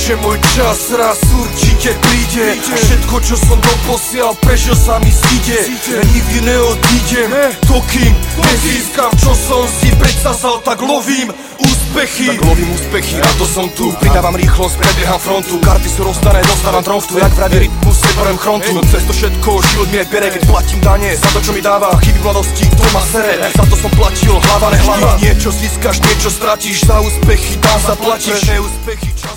že môj čas raz určite príde. Všetko, čo som doposiaľ prežil, sa mi zíde. Nikdy neodídem, dokým nezískam, čo som si predsazal, tak lovím úspechy. A to som tu, pridávam rýchlosť, prebieham frontu. Karty sú rozdané, dostávam troftu, jak vraví rytmus, seborem chrontu. No cez to všetko život mi aj bere, keď platím dane za to, čo mi dáva. Chyby mladosti, to ma sere, za to som platil, hlava nehlava. Niečo získaš, niečo stratíš, za úspechy tam zaplatíš. Neúspechy